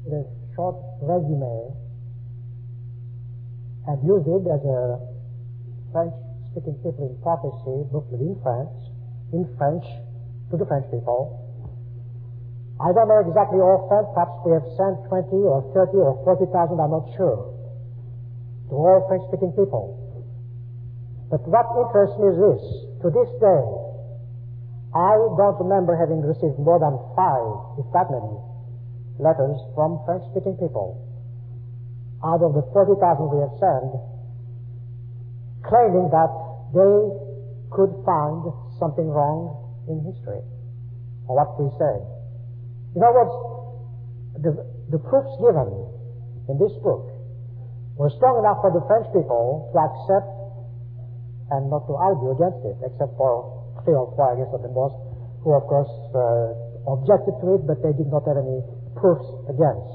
a short resume and used it as a French-speaking people in prophecy booklet in French, to the French people. I don't know exactly all French. Perhaps we have sent 20 or 30 or 40,000, I'm not sure, to all French-speaking people. But what interests me is this. To this day, I don't remember having received more than 5, if that many, letters from French-speaking people out of the 40,000 we have sent, claiming that they could find something wrong in history, or what we said. In other words, the proofs given in this book were strong enough for the French people to accept and not to argue against it, except for 3 or 4, I guess, at the most, who, of course, objected to it, but they did not have any proofs against.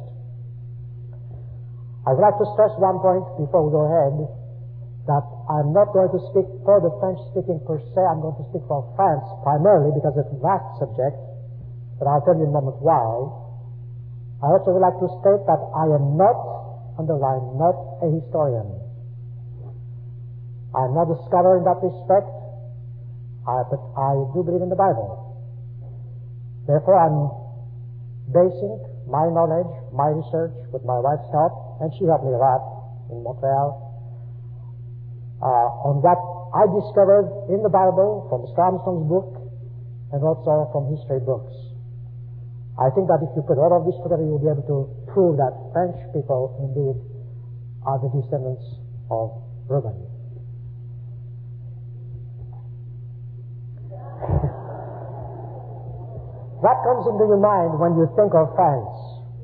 I would like to stress one point before we go ahead, that I'm not going to speak for the French-speaking per se. I'm going to speak for France primarily because it's a vast subject, but I'll tell you in a moment why. I also would like to state that I am not, underline, not a historian. I'm not a scholar in that respect, but I do believe in the Bible. Therefore, I'm basing my knowledge, my research, with my wife's help, and she helped me a lot in Montreal, on what I discovered in the Bible, from Mr. Armstrong's book, and also from history books. I think that if you put all of this together, you'll be able to prove that French people indeed are the descendants of Reuben. What comes into your mind when you think of France?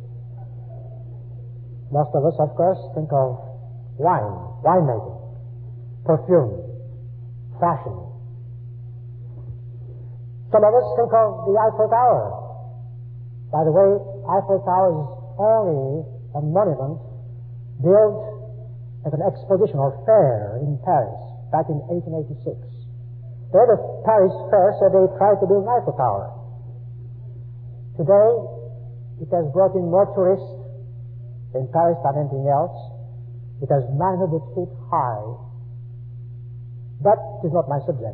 Most of us, of course, think of winemaking, perfume, fashion. Some of us think of the Eiffel Tower. By the way, Eiffel Tower is only a monument built at an exposition or fair in Paris back in 1886. There, the Paris Fair said they tried to build an Eiffel Tower. Today, it has brought in more tourists in Paris than anything else. It is 900 feet high. But it is not my subject.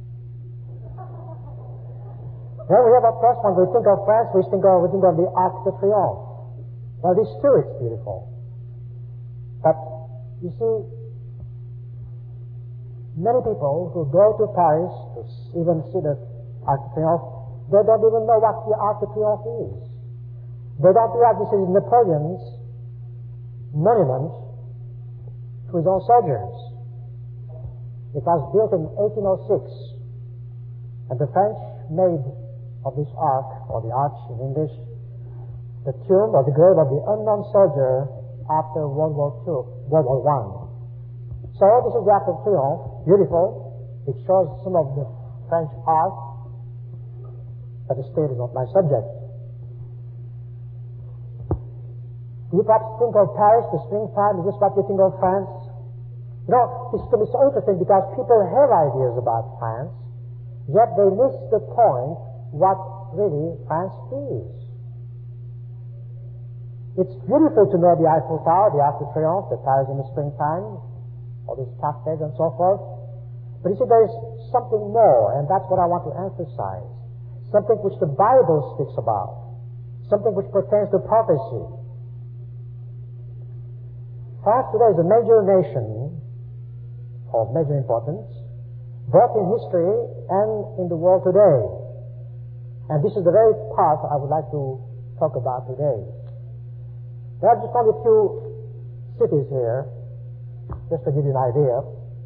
Then we have, of course, when we think of France, we think of the Arc de Triomphe. Well, this too is beautiful. But, you see, many people who go to Paris to even see the Arc de Triomphe, they don't even know what the Arc de Triomphe is. They don't realize this is Napoleon's monument to his own soldiers. It was built in 1806, and the French made of this arch, or the arch in English, the tomb or the grave of the unknown soldier after World War I. So this is the Arc de Triomphe, beautiful. It shows some of the French art, but the state is not my subject. Do you perhaps think of Paris, the springtime? Is this what you think of France? You know, this can be so interesting because people have ideas about France, yet they miss the point what really France is. It's beautiful to know the Eiffel Tower, the Arc de Triomphe, the Paris in the springtime, all these cafes and so forth. But you see, there is something more, and that's what I want to emphasize. Something which the Bible speaks about. Something which pertains to prophecy. France today is a major nation of major importance, both in history and in the world today. And this is the very part I would like to talk about today. There are just only a few cities here, just to give you an idea.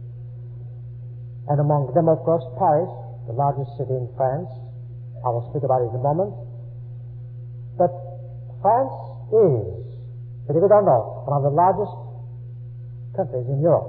And among them, of course, Paris, the largest city in France. I will speak about it in a moment. But France is, believe it or not, one of the largest countries in Europe.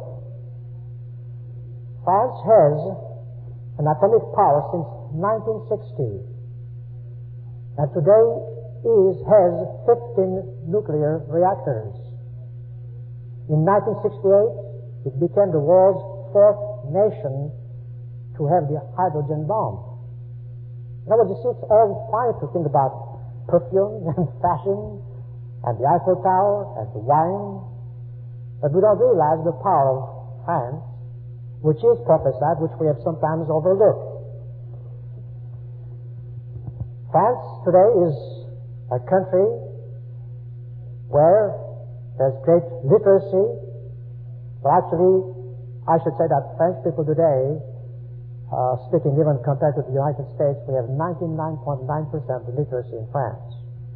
France has an atomic power since 1960, and today has 15 nuclear reactors. In 1968, it became the world's 4th nation to have the hydrogen bomb. In other words, you see, it's all fine to think about perfume and fashion and the Eiffel Tower and the wine, but we don't realize the power of France, which is prophesied, which we have sometimes overlooked. France today is a country where there's great literacy, but actually I should say that French people today, speaking even compared to the United States, we have 99.9% literacy in France.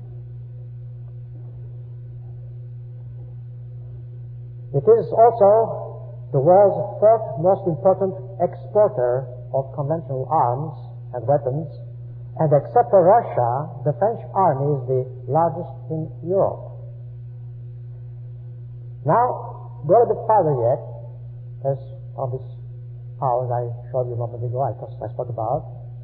It is also the world's fourth most important exporter of conventional arms and weapons, and except for Russia, the French army is the largest in Europe. Now, go a bit farther yet, as of these powers I showed you a moment ago, I spoke about.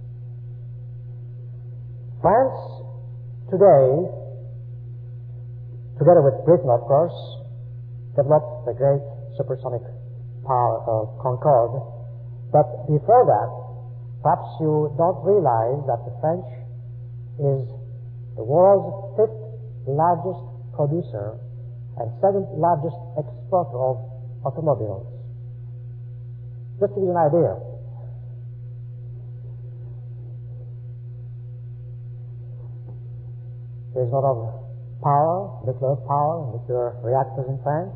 France today, together with Britain, of course, developed the great supersonic power of Concorde. But before that, perhaps you don't realize that the French is the world's fifth largest producer and seventh largest exporter of automobiles. Just to give you an idea. There's a lot of power, nuclear reactors in France.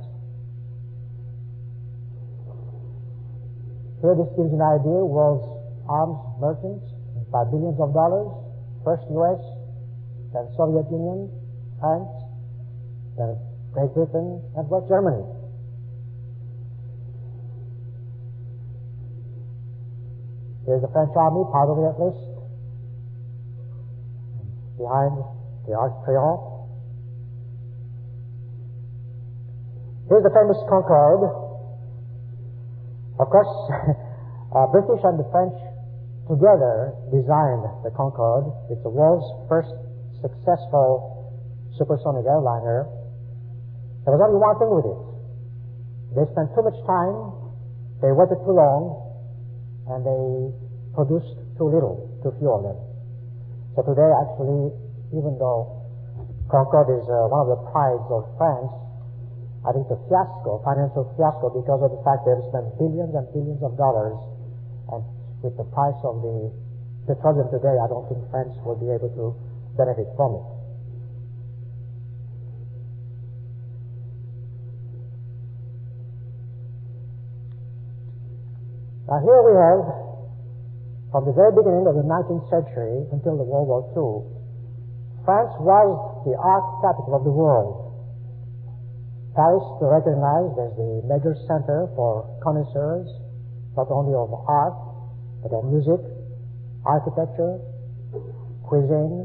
Here this gives you an idea, world's arms merchants by billions of dollars. First US, then Soviet Union, France, then Great Britain, and West Germany. Here's the French army, part of it at least. Behind the Arc de Triomphe. Here's the famous Concorde. Of course, British and the French together designed the Concorde. It's the world's first successful supersonic airliner. There was only one thing with it. They spent too much time, they waited too long, and they produced too little to fuel them. So today, actually, even though Concorde is one of the prides of France, I think the financial fiasco, because of the fact they've spent billions and billions of dollars, and with the price of the petroleum today, I don't think France will be able to benefit from it. Now here we have, from the very beginning of the 19th century until the World War II, France was the art capital of the world. Paris is recognized as the major center for connoisseurs, not only of art, but of music, architecture, cuisine.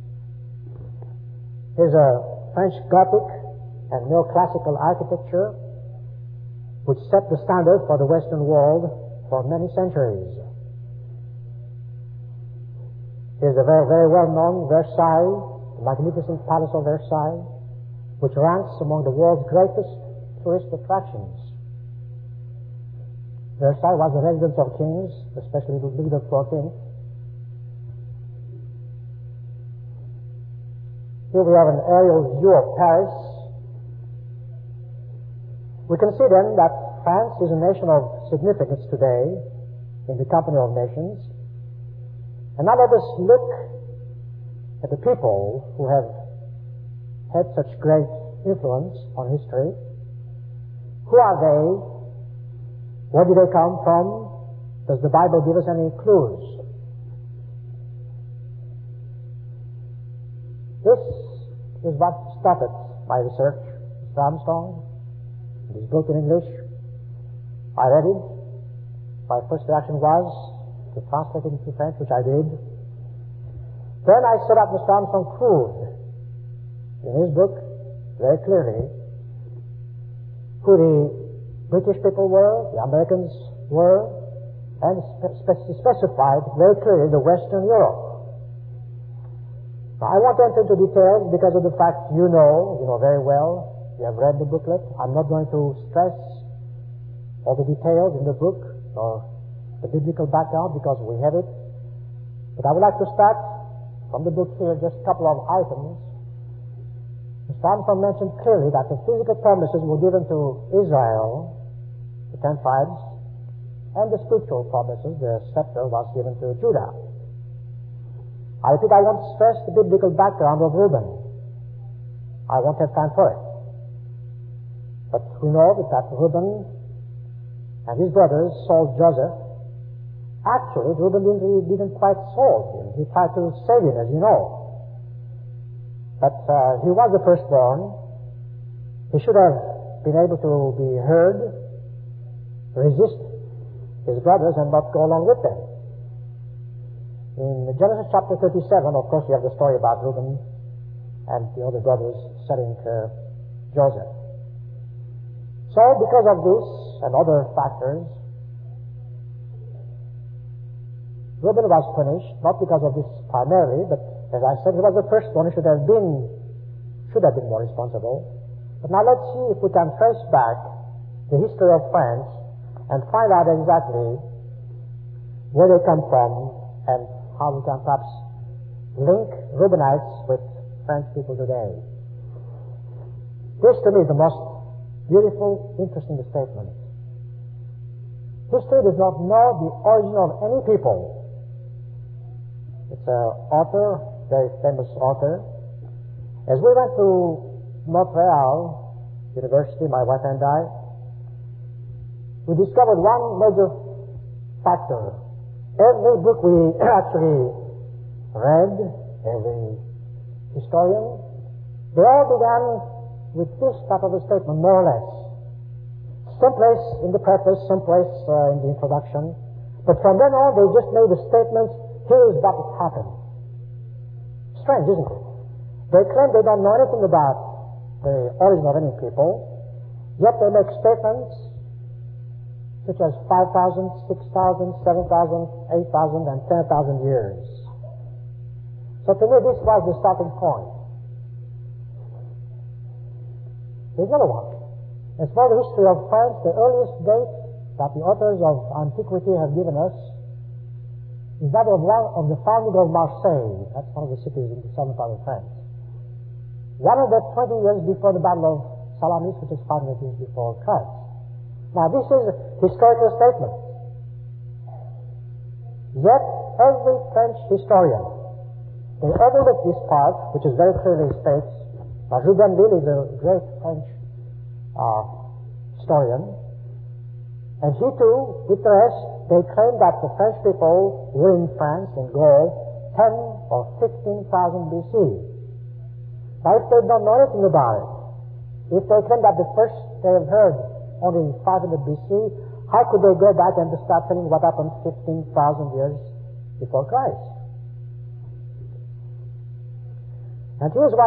Here's a French Gothic and neoclassical architecture which set the standard for the Western world for many centuries. Here's a very, very well-known Versailles, the magnificent Palace of Versailles, which ranks among the world's greatest tourist attractions. Versailles was the residence of kings, especially Louis XIV. Here we have an aerial view of Paris. We can see then that France is a nation of significance today in the company of nations. And now let us look at the people who have had such great influence on history. Who are they? Where do they come from? Does the Bible give us any clues? This is what started my research. Mr. Armstrong, this book in English, I read it. My first reaction was to translate it into French, which I did. Then I set up Mr. Armstrong proved in his book very clearly who the British people were, the Americans were, and specified very clearly the Western Europe. Now, I won't enter into details because of the fact you know very well. You have read the booklet. I'm not going to stress all the details in the book or the biblical background because we have it. But I would like to start from the book here, just a couple of items. Mr. Psalm mentioned clearly that the physical promises were given to Israel, the 10 tribes, and the spiritual promises, the scepter, was given to Judah. I repeat, I want to stress the biblical background of Reuben. I won't have time for it. But we know that Reuben and his brothers sold Joseph. Actually, Reuben didn't quite sold him. He tried to save him, as you know. But he was the firstborn. He should have been able to be heard, resist his brothers, and not go along with them. In Genesis chapter 37, of course, you have the story about Reuben and the other brothers selling Joseph. So, because of this and other factors, Reuben was punished, not because of this primarily, but as I said, he was the firstborn. He should have been more responsible. But now let's see if we can trace back the history of France and find out exactly where they come from and how we can perhaps link Reubenites with French people today. This to me is the most beautiful, interesting statement. History does not know the origin of any people. It's an author, very famous author. As we went to Montreal University, my wife and I, we discovered one major factor. Every book we actually read, every historian, they all began with this type of a statement, more or less. Someplace in the preface, someplace in the introduction. But from then on, they just made the statement, here's what happened. Strange, isn't it? They claim they don't know anything about the origin of any people, yet they make statements such as 5,000, 6,000, 7,000, 8,000, and 10,000 years. So to me, this was the starting point. Here's another one. As for the history of France, the earliest date that the authors of antiquity have given us is that of the founding of Marseille. That's one of the cities in the southern part of France. 120 years before the Battle of Salamis, which is 500 years before Christ. Now, this is a historical statement. Yet, every French historian, they overlook this part, which is very clearly states, Jugenville is a great French historian, and he too, with the rest, they claim that the French people were in France, in Gaul, 10 or 15,000 BC. Now, if they don't know anything about it, if they claim that the first they have heard only 500 BC, how could they go back and start telling what happened 15,000 years before Christ? And here's what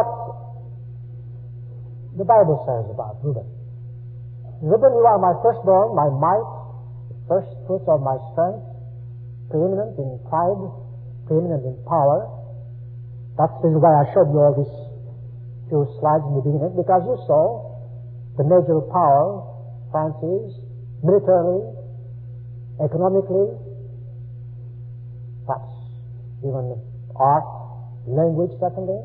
the Bible says about Reuben. Reuben, you are my firstborn, my might, the first fruits of my strength, preeminent in pride, preeminent in power. That's why I showed you all these few slides in the beginning, because you saw the major power France is, militarily, economically, perhaps even art, language, certainly.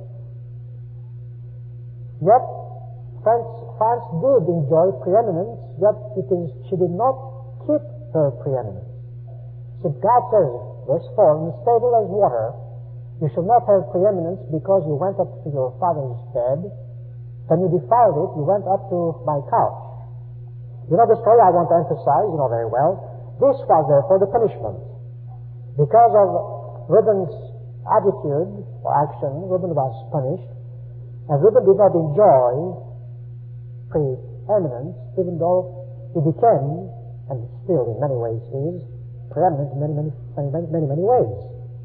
Yet, France did enjoy preeminence, yet she did not keep her preeminence. So God says, verse 4, unstable as water, you shall not have preeminence because you went up to your father's bed, then you defiled it, you went up to my couch. You know the story I want to emphasize, you know very well. This was therefore the punishment. Because of Reuben's attitude or action, Reuben was punished, and Reuben did not enjoy preeminence, even though he became, and still in many ways is, preeminent in many ways.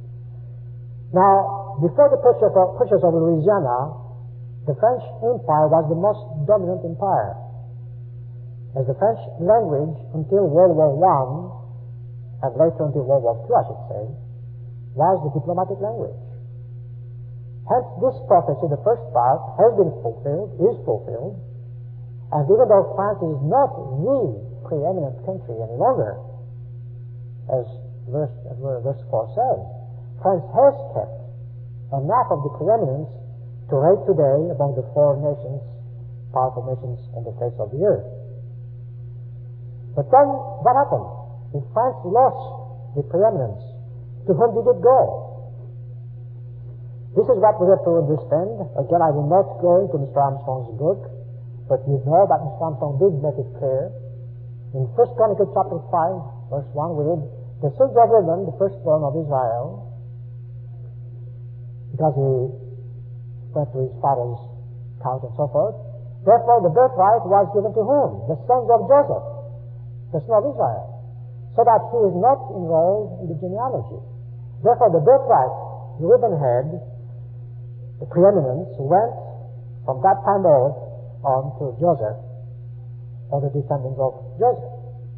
Now, before the purchase of Louisiana, the French Empire was the most dominant empire. As the French language until World War I, and later until World War II, I should say, was the diplomatic language. Hence, this prophecy, the first part, has been fulfilled, is fulfilled, and even though France is not the preeminent country any longer, as verse 4 says, France has kept enough of the preeminence to rate today among the four nations, powerful nations on the face of the earth. But then, what happened? If France lost the preeminence, to whom did it go? This is what we have to understand. Again, I will not go into Mr. Armstrong's book, but you know that Mr. Armstrong did make it clear. In 1 Chronicles chapter 5, verse 1, we read, the sons of Reuben, the firstborn of Israel, because he went to his father's house and so forth, therefore the birthright was given to whom? The sons of Joseph, the son of Israel, so that he is not enrolled in the genealogy. Therefore the birthright Reuben had, the preeminence, went from that time on to Joseph, or the descendants of Joseph.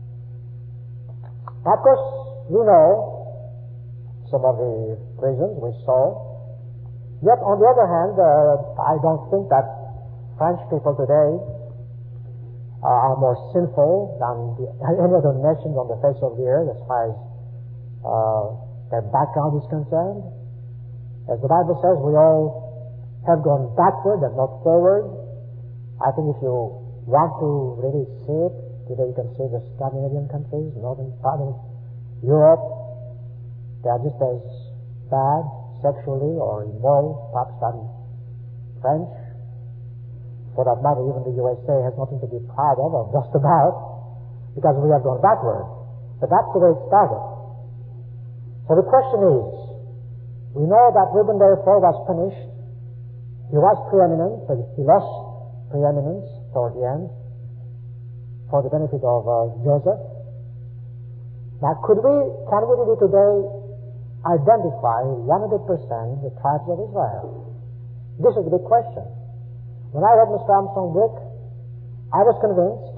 Now, of course, we know some of the reasons we saw. Yet, on the other hand, I don't think that French people today are more sinful than any other nations on the face of the earth as far as their background is concerned. As the Bible says, we all have gone backward and not forward. I think if you want to really see it, today you can see the Scandinavian countries, northern part of Europe, they are just as bad sexually or immoral, perhaps, than French. For that matter, even the USA has nothing to be proud of or just about, because we have gone backward. But that's the way it started. So the question is, we know that Reuben therefore was punished. He was preeminent, but he lost preeminence toward the end for the benefit of Joseph. Now, can we really today identify 100% the tribes of Israel? This is the big question. When I read Mr. Armstrong's book, I was convinced,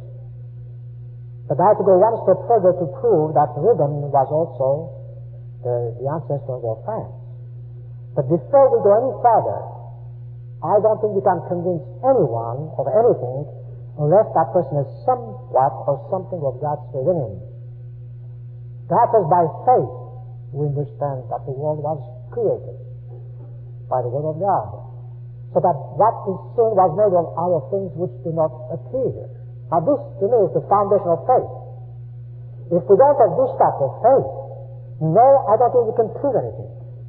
but I had to go one step further to prove that Reuben was also the ancestor of France. But before we go any further, I don't think we can convince anyone of anything unless that person has somewhat or something of God's Spirit in him. Perhaps as by faith we understand that the world was created by the Word of God, so that what is seen was made out of things which do not appear. Now this, to me, is the foundation of faith. If we don't have this type of faith, no, I don't think we can prove anything.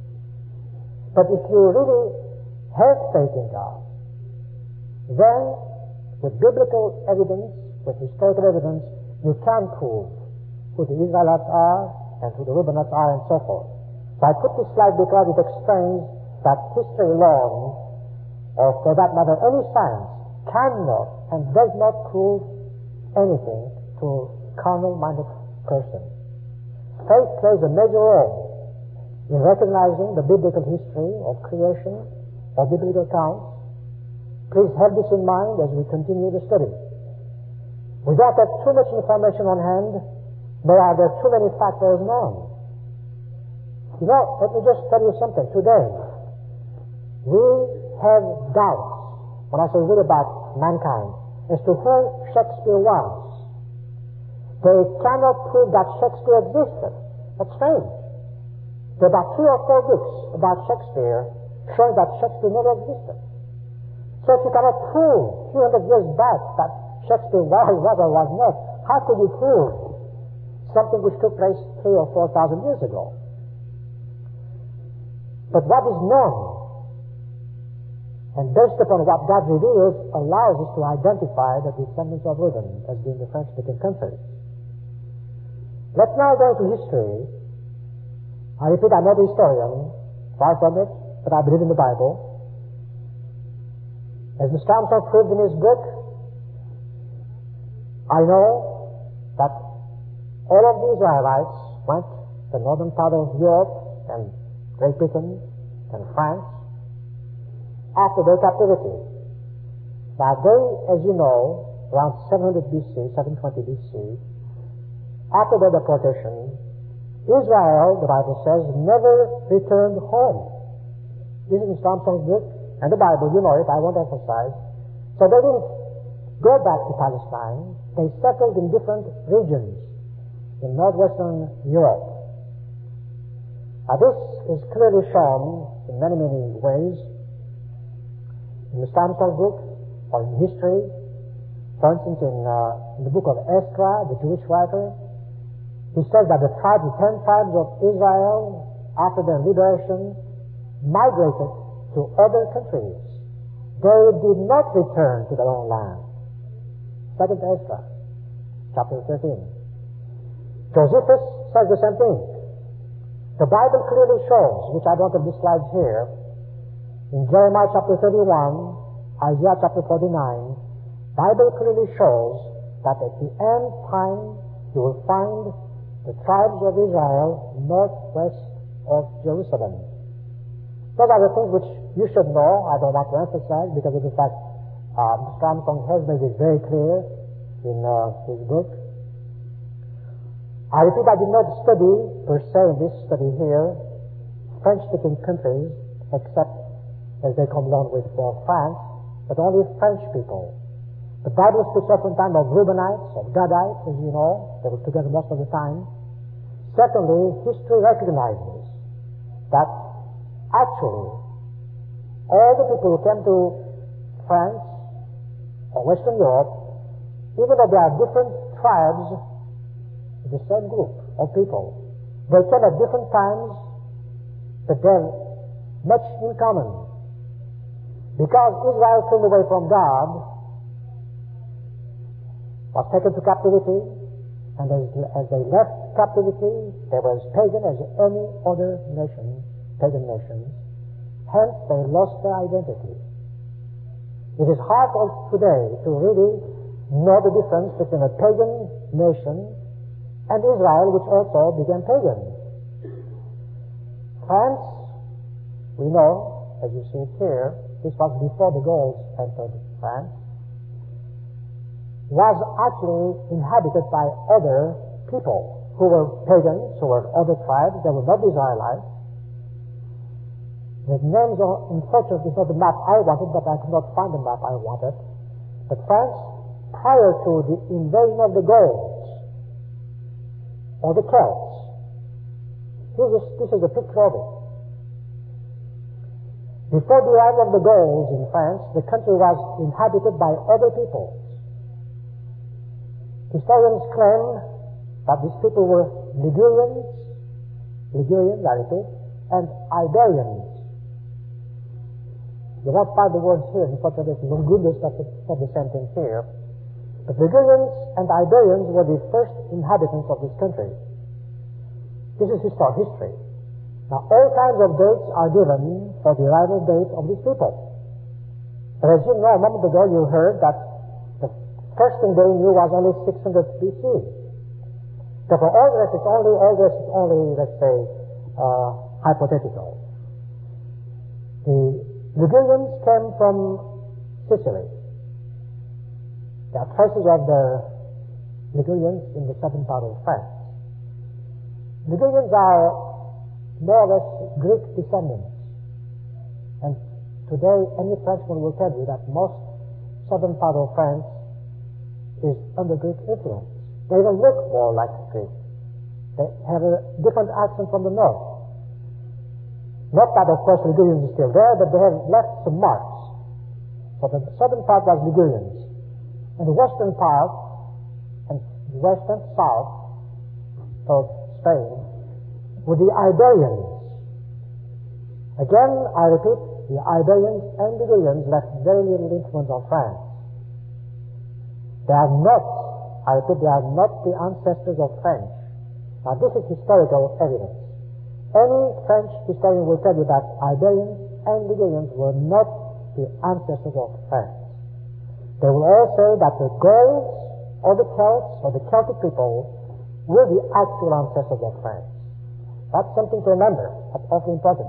But if you really have faith in God, then with biblical evidence, with historical evidence, you can prove who the Israelites are and who the Reubenites are and so forth. So I put this slide because it explains that history alone, or for that matter any science, cannot and does not prove anything to a carnal-minded person. Faith plays a major role in recognizing the biblical history of creation or biblical accounts. Please have this in mind as we continue the study. We don't have too much information on hand, nor are there too many factors known. You know, let me just tell you something. Today, we have doubts, when I say we about mankind, as to who Shakespeare was. They cannot prove that Shakespeare existed. That's strange. There are about 3 or 4 books about Shakespeare showing that Shakespeare never existed. So if you cannot prove 300 years back that Shakespeare was or was not, how could you prove something which took place 3,000 or 4,000 years ago? But what is known, and based upon what God reveals, allows us to identify the descendants of Reuben as being the French-speaking countries. Let's now go to history. I repeat, I'm not a historian, far from it, but I believe in the Bible. As Mr. Armstrong proved in his book, I know that all of the Israelites went to the northern part of Europe and Great Britain and France after their captivity. Now they, as you know, around 700 BC, 720 BC, after their deportation, Israel, the Bible says, never returned home. This is Mr. Armstrong's book, and the Bible, you know it, I won't emphasize. So they didn't go back to Palestine. They settled in different regions in northwestern Europe. Now this is clearly shown in many, many ways in the Samson book or in history. For instance, in the book of Ezra, the Jewish writer, he says that the 10 tribes of Israel, after their liberation, migrated to other countries. They did not return to their own land. Second Ezra, chapter 13. Josephus says the same thing. The Bible clearly shows, which I don't have the slides here, in Jeremiah chapter 31, Isaiah chapter 49, Bible clearly shows that at the end time you will find the tribes of Israel northwest of Jerusalem. Those are the things which you should know. I don't want to emphasize because of the fact Mr. Armstrong has made it very clear in his book. I repeat, I did not study, per se, in this study here, French-speaking countries, except as they come along with France, but only French people. The Bible speaks oftentimes of Reubenites, of Gadites, as you know. They were together most of the time. Secondly, history recognizes that actually all the people who came to France or Western Europe, even though they are different tribes, the same group of people. They came at different times, but they have much in common. Because Israel turned away from God, was taken to captivity, and as they left captivity, they were as pagan as any other nation, pagan nations. Hence, they lost their identity. It is hard today to really know the difference between a pagan nation and Israel, which also became pagan. France, we know, as you see it here, this was before the Gauls entered France, was actually inhabited by other people who were pagans, who were other tribes. They were not Israelites. The names are, unfortunately, not the map I wanted, but I could not find the map I wanted. But France, prior to the invasion of the Gauls, or the Celts. This is a picture of it. Before the arrival of the Gauls in France, the country was inhabited by other peoples. Historians claim that these people were Ligurians, I repeat, and Iberians. You won't find the words here, unfortunately, it's Longulus, that's not the same thing here. The Ligurians and Iberians were the first inhabitants of this country. This is history. Now, all kinds of dates are given for the arrival date of these people. But as you know, a moment ago you heard that the first thing they knew was only 600 BC. So for all this, it's only, let's say, hypothetical. The Ligurians came from Sicily. There are traces of the Ligurians in the southern part of France. Ligurians are more or less Greek descendants. And today, any Frenchman will tell you that most southern part of France is under Greek influence. They even look more like Greek. They have a different accent from the north. Not that, of course, Ligurians is still there, but they have left some marks. So the southern part was Ligurians. And the western part, and the west and south of Spain, were the Iberians. Again, I repeat, the Iberians and Ligurians left very little influence on France. They are not, I repeat, they are not the ancestors of French. Now, this is historical evidence. Any French historian will tell you that Iberians and Ligurians were not the ancestors of France. They will all say that the Gauls or the Celts or the Celtic people were the actual ancestors of France. That's something to remember. That's awfully important.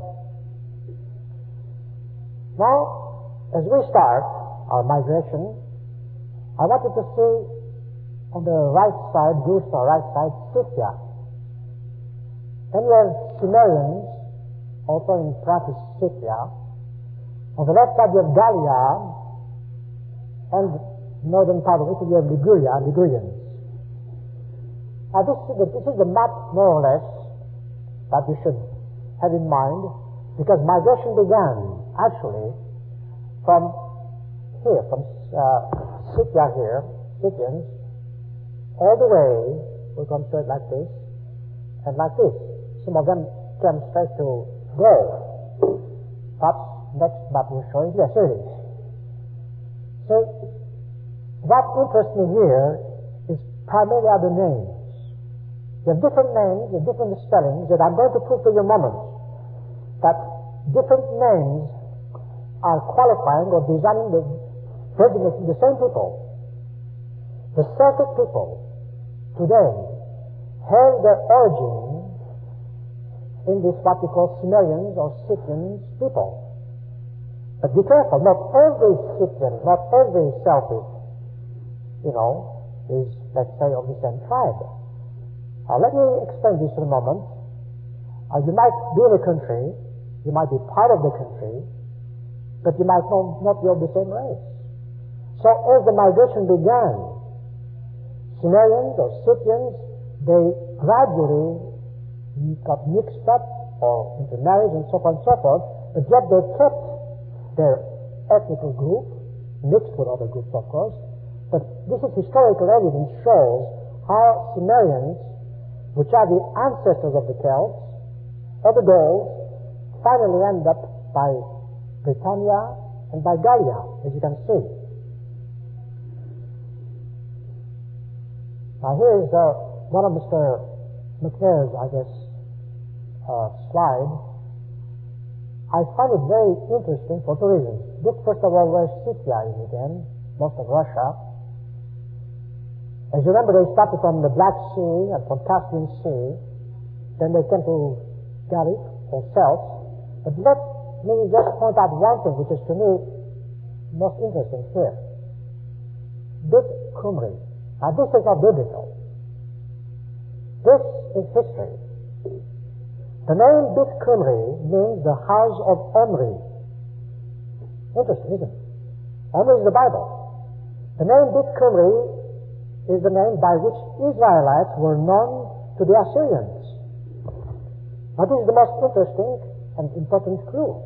Now, as we start our migration, I wanted to see on the right side, due to our right side, Scythia. Then we have Cimmerians, also in practice Scythia. On the left side, you have Gallia, and northern part of Italy, you have Ligurians. Now, this is the map, more or less, that you should have in mind, because migration began, actually, from here, from Scythia here, Scythians, all the way, we'll come straight like this, and like this. Some of them came straight to Gaul. Perhaps next map will show it. Yes, here it is. So, what interests me here is primarily are the names. There are different names, there are different spellings that I'm going to prove to you in a moment. That different names are qualifying or designing designating the same people. The Celtic people today have their origin in this what we call Sumerians or Scythians people. But be careful, not every Scythian, not every Celtic, is, let's say, of the same tribe. Let me explain this in a moment. You might be in a country, you might be part of the country, but you might not be of the same race. So as the migration began, Sumerians or Scythians, they gradually got mixed up or intermarried and so on and so forth, but yet they kept their ethnical group, mixed with other groups of course, but this is historical evidence shows how Sumerians, which are the ancestors of the Celts, or the Gauls, finally end up by Britannia and by Gallia, as you can see. Now here is one of Mr. McNair's, slide. I find it very interesting for two reasons. Look first of all where Scythia is again, most of Russia. As you remember, they started from the Black Sea and from Caspian Sea, then they came to Gallic or Celts. But let me just point out one thing which is to me most interesting here. Bit Cymru. Now this is not biblical. This is history. The name Bit Cymru means the house of Omri. Interesting, isn't it? Omri is the Bible. The name Bit Cymru is the name by which Israelites were known to the Assyrians. Now this is the most interesting and important clue.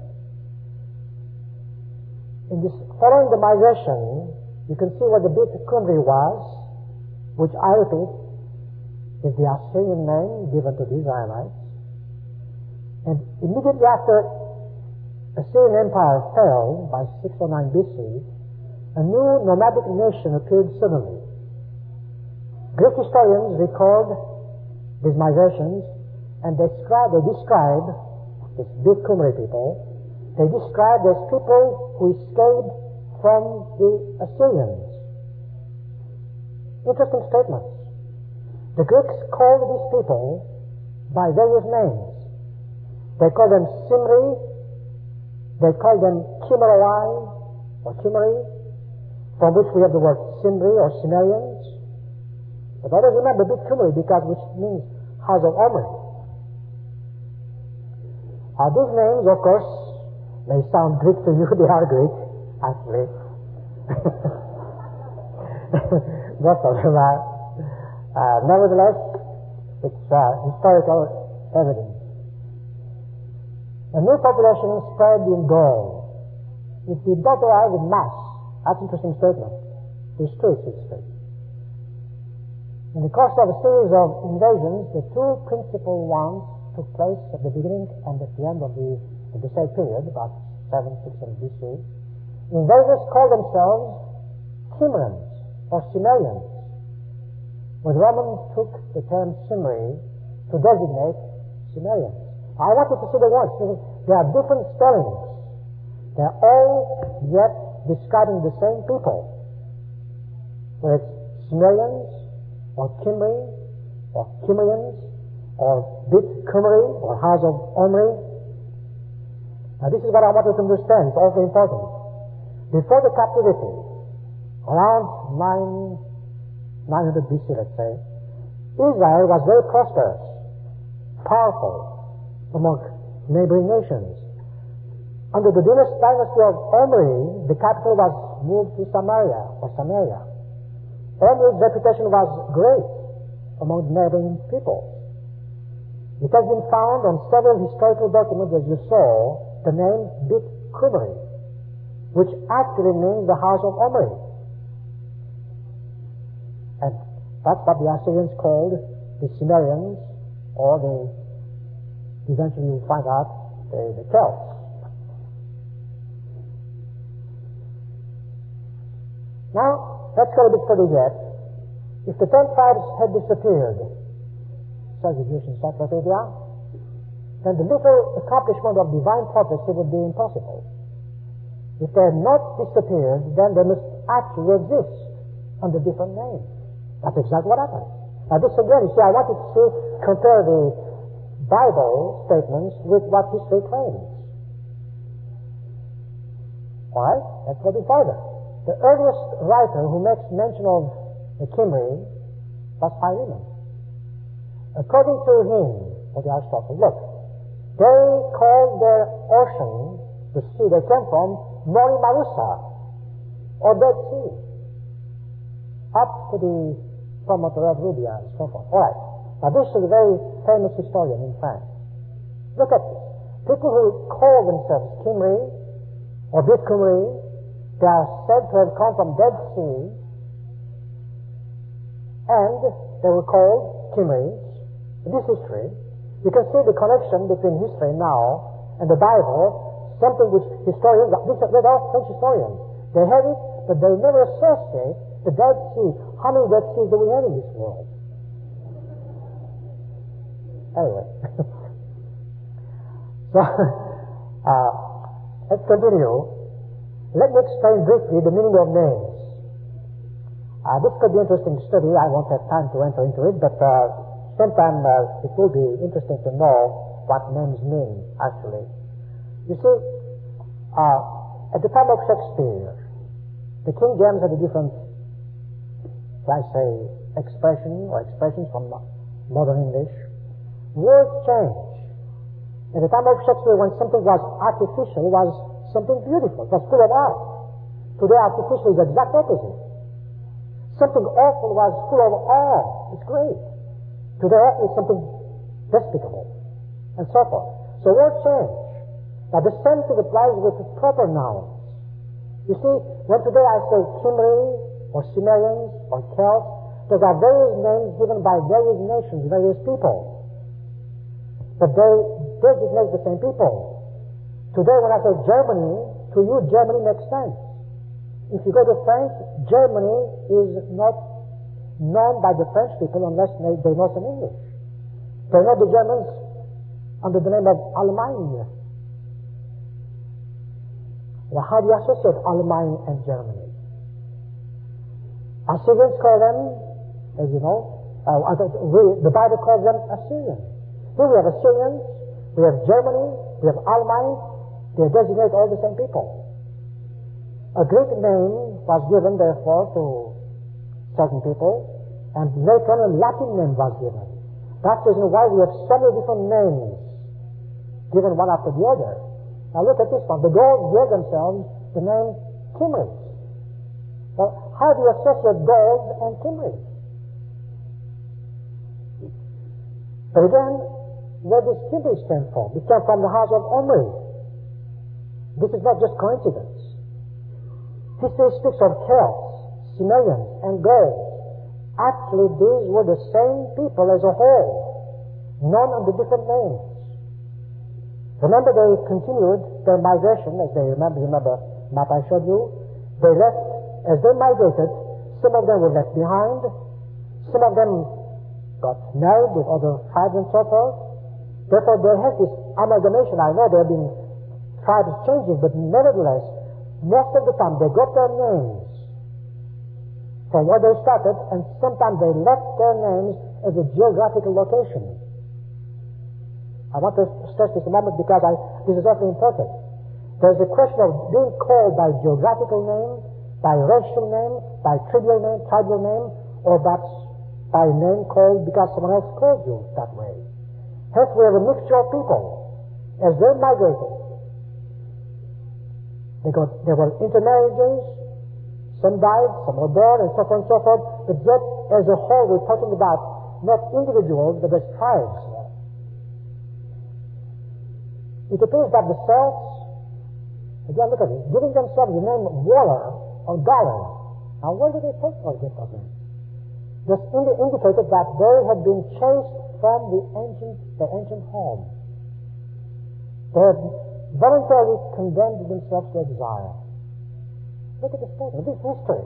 In this, following the migration, you can see what the Bit Cymru was, which I repeat is the Assyrian name given to the Israelites. And immediately after Assyrian Empire fell by 609 BC, a new nomadic nation appeared suddenly. Greek historians record these migrations and they describe this Bit Cymru people. They describe as people who escaped from the Assyrians. Interesting statements. The Greeks called these people by various names. They called them Simri, they called them Chimeroi or Chimeri, from which we have the word Simri or Sumerians. But always remember Bit Cymru because which means house of Omri. These names, of course, they sound Greek to you. They are Greek, actually. Most of them are. Nevertheless, it's historical evidence. A new population spread in Gaul. It did not arrive in mass. That's an interesting statement. It's true, it's history. In the course of a series of invasions, the two principal ones took place at the beginning and at the end of the same period, about 700-600 BC. Invaders called themselves Cimmerians or Cimmerians, when the Romans took the term Cimri to designate Cimmerians. I want you to see the words. There are different spellings. They're all yet describing the same people. Whether it's Cimmerians or Cymri or Cimmerians or Bit Cymru or House of Omri. Now this is what I want you to understand. It's also important. Before the captivity, around 900 BC, let's say, Israel was very prosperous, powerful among neighboring nations. Under the dynasty of Omri, the capital was moved to Samaria. Omri's reputation was great among neighboring people. It has been found on several historical documents, as you saw, the name Bit Cymru. which actually means the house of Omri. And that's what the Assyrians called the Sumerians, or eventually you'll find out, the Celts. Now, let's go a bit further yet. If the 10 tribes had disappeared, says the Jewish Encyclopedia, then the little accomplishment of divine prophecy would be impossible. If they had not disappeared, then they must actually exist under different names. That's exactly what happened. Now this again, you see, I wanted to compare the Bible statements with what history claims. Alright, let's go a bit further. The earliest writer who makes mention of the Kimri was Philemon. According to him, or the Aristotle, look, they called their ocean, the sea they came from, Mori Marusa, or Dead Sea, up to the promontory of Rubia and so forth. All right. Now this is a very famous historian in France. Look at this. People who call themselves Kimri or Bikumri, they are said to have come from Dead Sea, and they were called Kimris. In this history, you can see the connection between history now and the Bible, something which historians, they're all French historians, they have it, but they never associate the Dead Sea. How many Dead Seas do we have in this world? Anyway. So, let's continue. Let me explain briefly the meaning of names. This could be interesting to study. I won't have time to enter into it, but sometime it will be interesting to know what names mean, actually. You see, at the time of Shakespeare, the King James had a different, shall I say, expression or expressions from modern English. Words change. At the time of Shakespeare, when something was artificial, it was something beautiful. It was full of art. Today, artificial is the exact opposite. Something awful was full of awe. It's great. Today, awful is something despicable, and so forth. So words change. Now, the same thing applies with proper nouns. You see, when today I say Kimri, or Sumerians, or Celts, those are various names given by various nations, various people. But they designate the same people. Today, when I say Germany, to you, Germany makes sense. If you go to France, Germany is not known by the French people unless they know some English. They know the Germans under the name of Allemagne. Well, how do you associate Allemagne and Germany? Assyrians call them, as you know, the Bible calls them Assyrians. Here we have Assyrians, we have Germany, we have Allemagne. They designate all the same people. A Greek name was given, therefore, to certain people, and later on a Latin name was given. That's the reason why we have so many different names given one after the other. Now look at this one. The Gauls gave themselves the name Kimris. Well, how do you associate Gauls and Kimris? But again, where does Kimris come from? It came from the house of Omri. This is not just coincidence. History speaks of Celts, Sumerians, and Gauls. Actually, these were the same people as a whole, known under different names. Remember, they continued their migration, as they remember map I showed you. They left, as they migrated, some of them were left behind, some of them got married with other tribes and so forth. Therefore, they have this amalgamation. I know there have been tribes changing, but nevertheless, most of the time they got their names from where they started, and sometimes they left their names as a geographical location. I want to stress this a moment because this is awfully important. There's a question of being called by geographical name, by racial name, by tribal name, or that's by a name called because someone else called you that way. Hence, we have a mixture of people. As they migrated, there were intermarriages, some died, some were born, and so on and so forth, but yet, as a whole, we're talking about not individuals, but as tribes. It appears that the Celts Again, look at it. Giving themselves the name Waller or Galler. Now, where did they take or get that name? This indicated that they had been chased from their ancient home. They had voluntarily condemned themselves to exile. Look at the statement. This is history.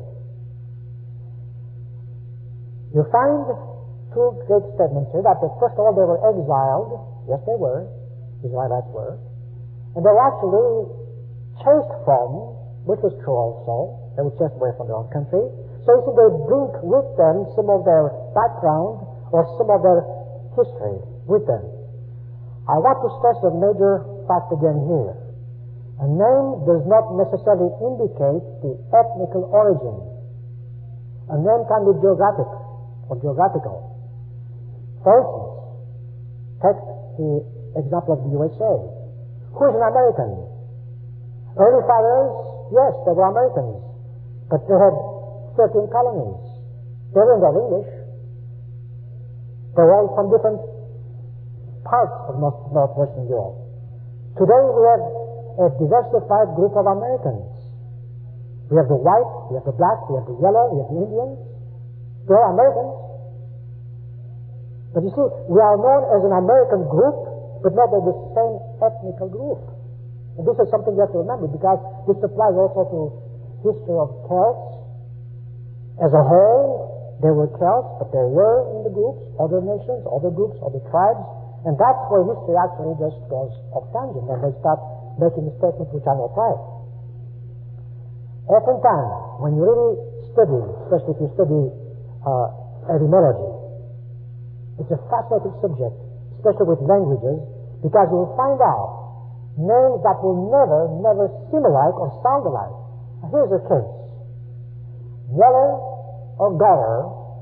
You find two great statements here that first of all they were exiled. Yes, they were. Israelites were. And they were actually chased from, which was true also. They were chased away from their own country. So you see, they bring with them some of their background or some of their history with them. I want to stress a major fact again here. A name does not necessarily indicate the ethnical origin. A name can be geographic or geographical. For instance, take the example of the USA. Who is an American? Early fathers, yes, they were Americans, but they had 13 colonies. They weren't all English. They were all from different parts of Northwestern Europe. Today we have a diversified group of Americans. We have the white, we have the black, we have the yellow, we have the Indians. They're all Americans. But you see, we are known as an American group, but not as the same ethnical group. And this is something you have to remember, because this applies also to history of Celts. As a whole, there were Celts, but there were in the groups other nations, other groups, other tribes, and that's where history actually just goes off tangent, and they start making statements which are not right. Oftentimes, when you really study, especially if you study etymology, it's a fascinating subject, especially with languages, because you will find out names that will never seem alike or sound alike. Now, here's a case. Waller or Galler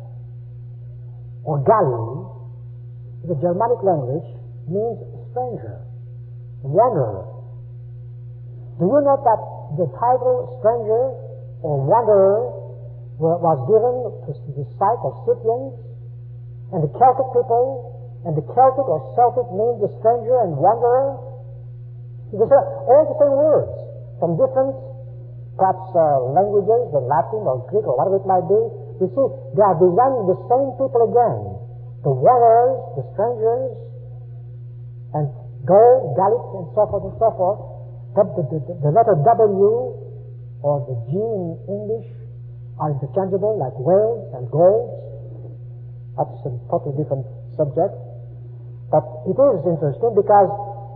or Galli is a Germanic language, means stranger, wanderer. Do you know that the title stranger or wanderer was given to the site of Scythians, and the Celtic people, and the Celtic or Celtic means the stranger and wanderer? These are all the same words from different, perhaps languages, the Latin or Greek or whatever it might be. You see, they are designing the same people again. The wanderers, the strangers, and Gaul, Gallic, and so forth and so forth. The letter W or the G in English are interchangeable, like Wales and Gauls. That's a totally different subject. But it is interesting because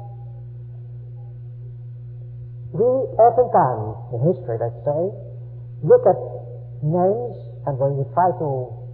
we oftentimes, in history, let's say, look at names and we try to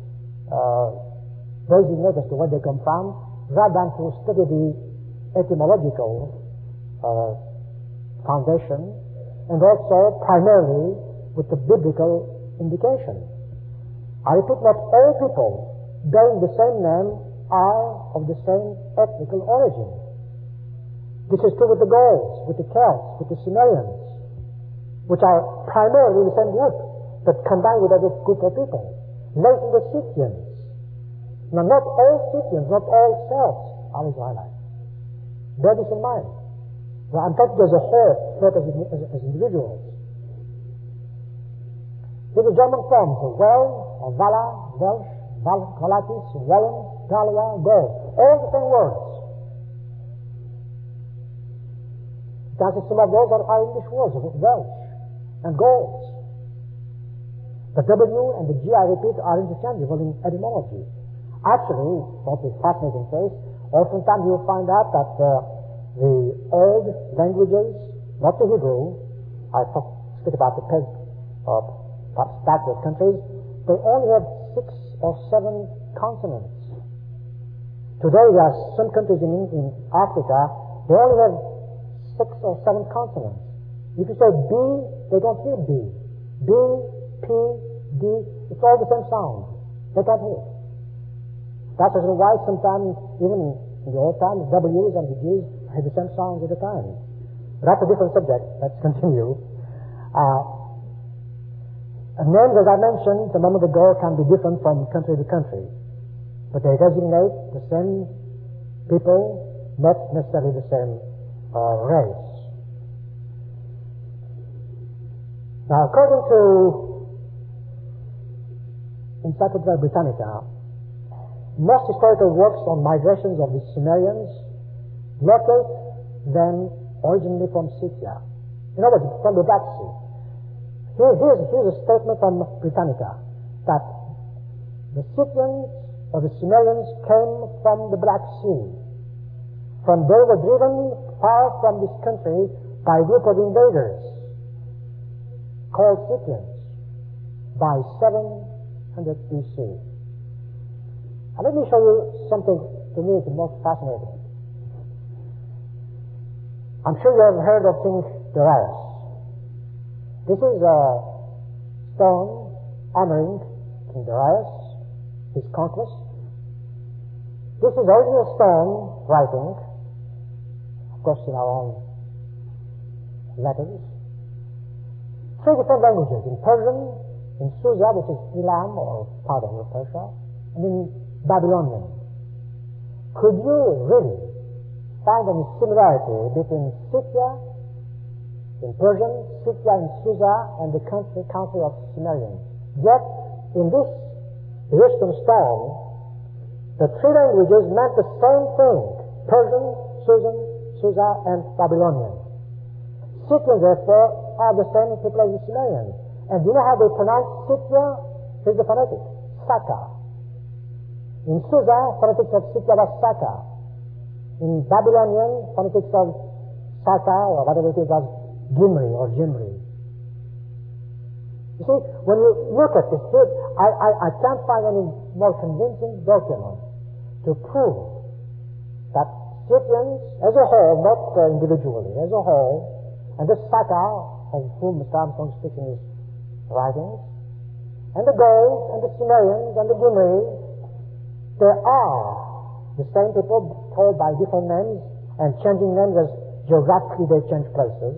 designate as to where they come from, rather than to study the etymological foundation, and also primarily with the biblical indication. I repeat, not all people bearing the same name are of the same ethnical origin. This is true with the Gauls, with the Celts, with the Sumerians, which are primarily the same group, but combined with other group of people. Later the Scythians. Now, not all Scythians, not all Celts are Israelites. Bear this in mind. Well, I'm talking as a whole, not as individuals. Here's the German forms of Well, or Vala, Welsh, Valatis, Wallen, Gallia, Gaul. All the same words. Chances some of those are English words, Welsh and Gauls. The W and the G, I repeat, are interchangeable in etymology. Actually, what is fascinating case, oftentimes you'll find out that the old languages, not the Hebrew, I speak about the backward countries, they only have 6 or 7 consonants. Today there are some countries in Africa, they only have 6 or 7 consonants. If you say B, they don't hear B. B, P, D, it's all the same sound. They can't hear it. That's the reason why sometimes, even in the old times, W's and the G's had the same sound at the time. But that's a different subject. Let's continue. Names, as I mentioned a moment ago, can be different from country to country. But they designate the same people, not necessarily the same race. Now, according to Encyclopedia Britannica, most historical works on migrations of the Sumerians locate them originally from Scythia. In other words, from the Black Sea. Here's a statement from Britannica that the Scythians or the Sumerians came from the Black Sea. From they were driven far from this country by a group of invaders called Scythians by 700 BC. And let me show you something to me the most fascinating. I'm sure you have heard of King Darius. This is a stone honoring King Darius, his conquest. This is original stone writing, of course in our own letters. 3 different languages, in Persian, in Susa, which is Elam or part of Persia, and in Babylonian. Could you really find any similarity between Scythia in Persian, Scythia in Susa, and the country of Sumerians? Yet, in this Houston stone, the 3 languages meant the same thing: Persian, Susa, and Babylonian. Scythians, therefore, are the same people as the Sumerians. And do you know how they pronounce Scythia? Here's the phonetic: Saka. In Susa, phonetics of Scythia was Saka. In Babylonian, phonetics of Saka, or whatever it is, was Gimri or Jimri. You see, when you look at this, I can't find any more convincing document to prove that Scythians, as a whole, not individually, as a whole, and this Saka, of whom Mr. Armstrong speaks in his writings, and the Gauls, and the Sumerians, and the Gimri, there are the same people called by different names and changing names as geographically they change places.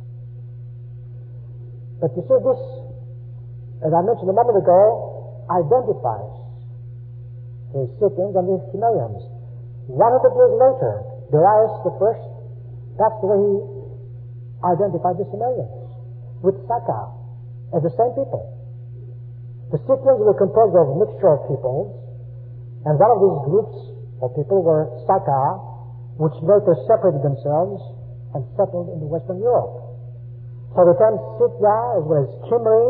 But you see, this, as I mentioned a moment ago, identifies the Scythians and the Sumerians. 100 years later, Darius the First, that's the way he identified the Sumerians, with Saka, as the same people. The Scythians were composed of a mixture of peoples, and one of these groups of people were Saka, which later separated themselves and settled in Western Europe. So the term Scythia, as well as Kimri,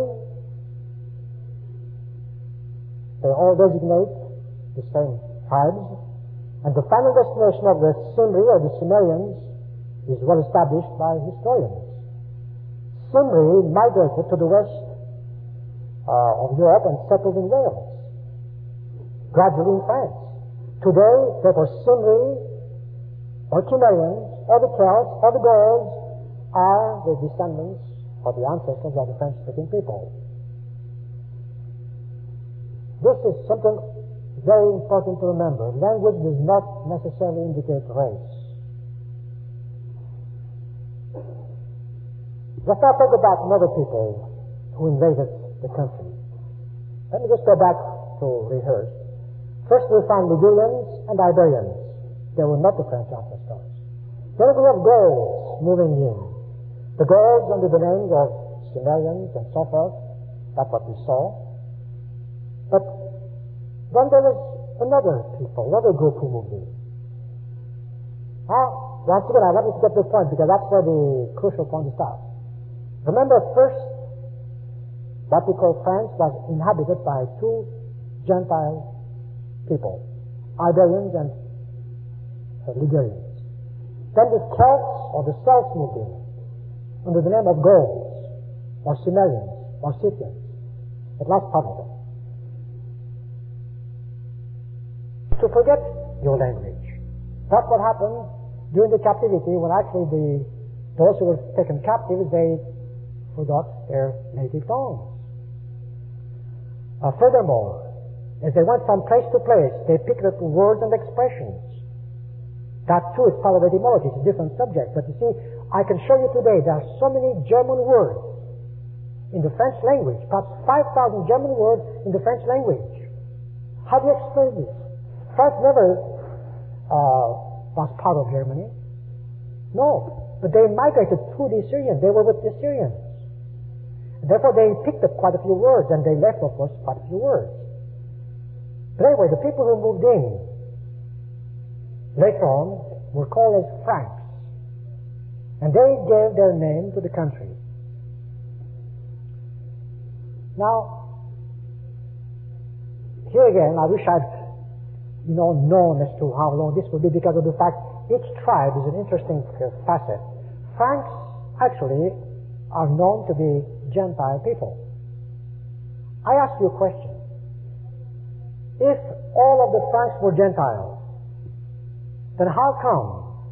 they all designate the same tribes. And the final destination of the Cymri, or the Sumerians, is well established by historians. Cymri migrated to the west of Europe and settled in Wales, gradually in France. Today, therefore, Cymri, or Cimmerians, or the Celts, or the Gauls, are the descendants or the ancestors of the French-speaking people. This is something very important to remember. Language does not necessarily indicate race. Let's now talk about another people who invaded the country. Let me just go back to rehearse. First we find Ligurians and Iberians. They were not the French ancestors. Then we have Gauls moving in. The Gauls under the names of Sumerians and so forth. That's what we saw. But then there was another people, another group who moved in. Now, once again, I want you to get to the point because that's where the crucial point starts. Remember, first, what we call France was inhabited by 2 Gentile people, Iberians and Ligurians. Then the Celts or the Celts moved in under the name of Gauls or Cimmerians or Scythians. At last part of them. To forget your language. That's what happened during the captivity when actually those who were taken captive, they forgot their native tongues. Furthermore, as they went from place to place, they picked up words and expressions. That too is part of etymology. It's a different subject. But you see, I can show you today there are so many German words in the French language, perhaps 5,000 German words in the French language. How do you explain this? France never was part of Germany. No. But they migrated through the Assyrians. They were with the Assyrians. Therefore, they picked up quite a few words, and they left, of course, quite a few words. But anyway, the people who moved in later on were called as Franks, and they gave their name to the country. Now, here again, I wish I'd known as to how long this would be, because of the fact each tribe is an interesting facet. Franks actually are known to be Gentile people. I ask you a question. If all of the Franks were Gentiles, then how come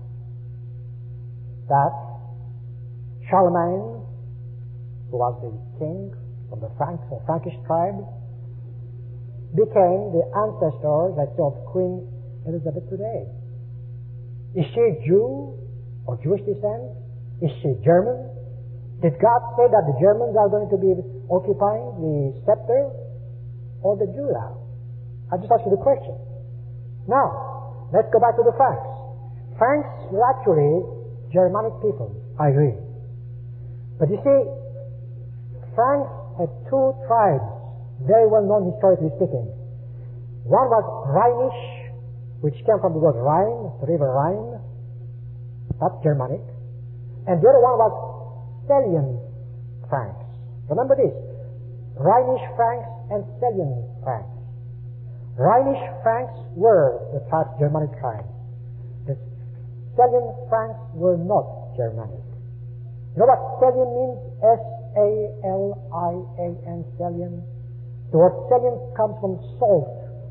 that Charlemagne, who was the king of the Franks or Frankish tribe, became the ancestor, let's say, of Queen Elizabeth today? Is she Jew or Jewish descent? Is she German? Did God say that the Germans are going to be occupying the scepter, or the Judah? I just asked you the question. Now, let's go back to the Franks. Franks were actually Germanic people, I agree. But you see, Franks had two tribes, very well known historically speaking. One was Rhinish, which came from the word Rhine, the river Rhine. That's Germanic. And the other one was Salian Franks. Remember this. Rhinish Franks and Salian Franks. Rhinish Franks were the Germanic tribes. The Salian Franks were not Germanic. You know what Salian means? S-A-L-I-A-N, Salian. The word Salian comes from salt.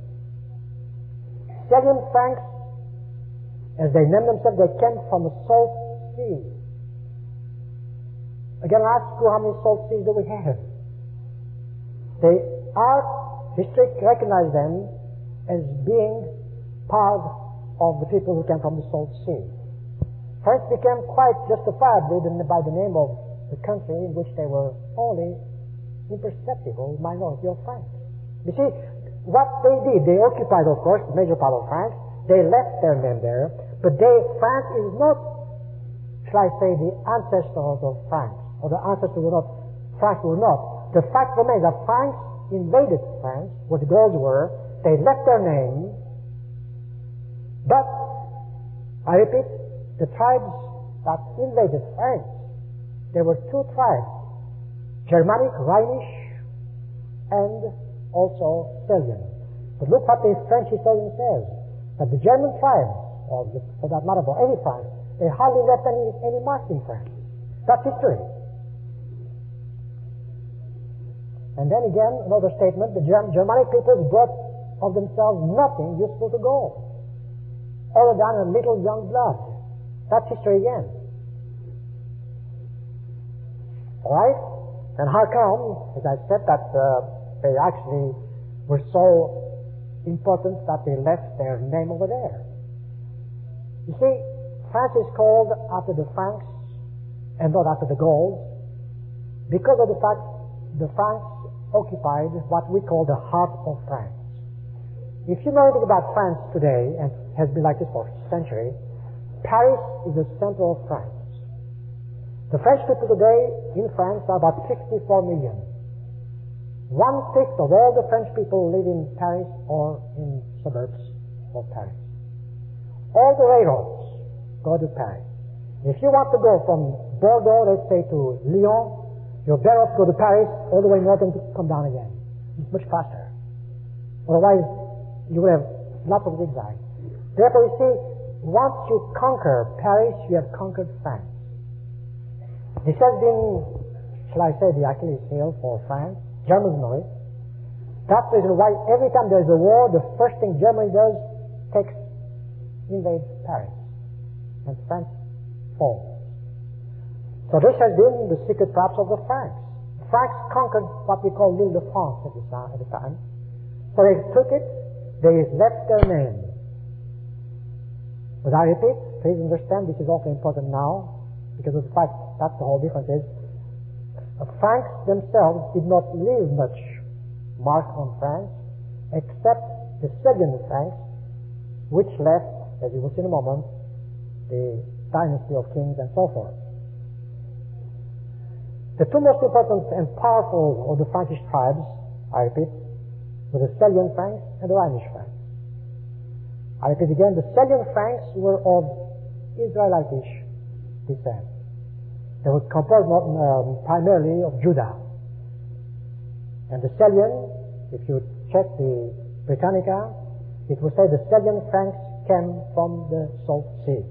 Salian Franks, as they named themselves, they came from the salt sea. Again, I ask you, how many salt seas do we have? History recognized them as being part of the people who came from the Salt Sea. Franks became quite justifiably by the name of the country in which they were only imperceptible minority of Franks. You see, what they did, they occupied, of course, the major part of France. They left their name there, but France is not, shall I say, the ancestors of France, or the ancestors were not, Franks were not. The fact remains that Franks invaded France, where the Gauls were. They left their name, but, I repeat, the tribes that invaded France, there were two tribes, Germanic, Rhinish, and also Salian. But look what the French historian says, that the German tribes, or for that matter, for any tribe, they hardly left any marks in France. That's history. And then again, another statement, the Germanic peoples brought of themselves nothing useful to Gaul, other than a little young blood. That's history again. Alright? And how come, as I said, that they actually were so important that they left their name over there? You see, France is called after the Franks and not after the Gauls because of the fact the Franks occupied what we call the heart of France. If you know anything about France today, and has been like this for a century, Paris is the center of France. The French people today in France are about 64 million. 1/5 of all the French people live in Paris or in suburbs of Paris. All the railroads go to Paris. If you want to go from Bordeaux, let's say, to Lyon, you're better off to go to Paris all the way north and to come down again. It's much faster. Otherwise, you will have lots of zigzags. Therefore, you see, once you conquer Paris, you have conquered France. This has been, shall I say, the Achilles heel for France. Germans know it. That's the reason why every time there's a war, the first thing Germany does invades Paris. And France falls. So this has been the secret perhaps of the Franks. The Franks conquered what we call l'Île de France at the time. So they took it, they left their name. But I repeat, please understand, this is also important now, because of the fact that's the whole difference is, the Franks themselves did not leave much mark on France, except the Salian Franks, which left, as you will see in a moment, the dynasty of kings and so forth. The two most important and powerful of the Frankish tribes, I repeat, were the Salian Franks and the Rhenish Franks. I repeat again, the Salian Franks were of Israelitish descent. They were composed primarily of Judah. And the Salian, if you check the Britannica, it will say the Salian Franks came from the Salt Sea.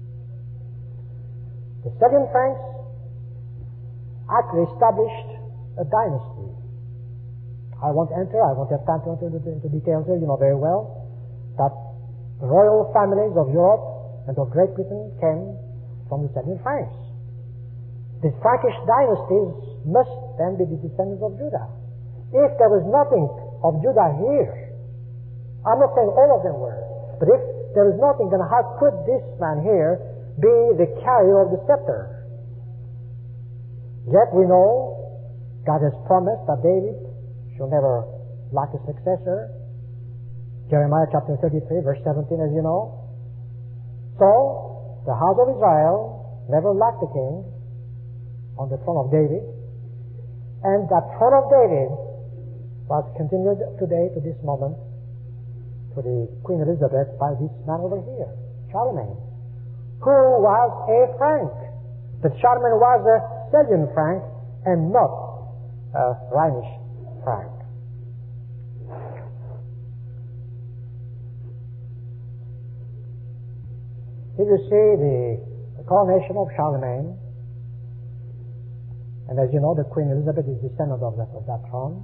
The Salian Franks actually established a dynasty. I won't have time to enter into details here. You know very well that the royal families of Europe and of Great Britain came from the Salian Franks. The Frankish dynasties must then be the descendants of Judah. If there was nothing of Judah here, I'm not saying all of them were, but if there is nothing, then how could this man here be the carrier of the scepter? Yet we know God has promised that David shall never lack a successor. Jeremiah chapter 33, verse 17, as you know. So, the house of Israel never lacked a king on the throne of David. And that throne of David was continued today to this moment to the Queen Elizabeth by this man over here, Charlemagne, who was a Frank. But Charlemagne was a Salian Frank and not a Rhenish Frank. Here you see the coronation of Charlemagne, and as you know, the Queen Elizabeth is descendant of that throne.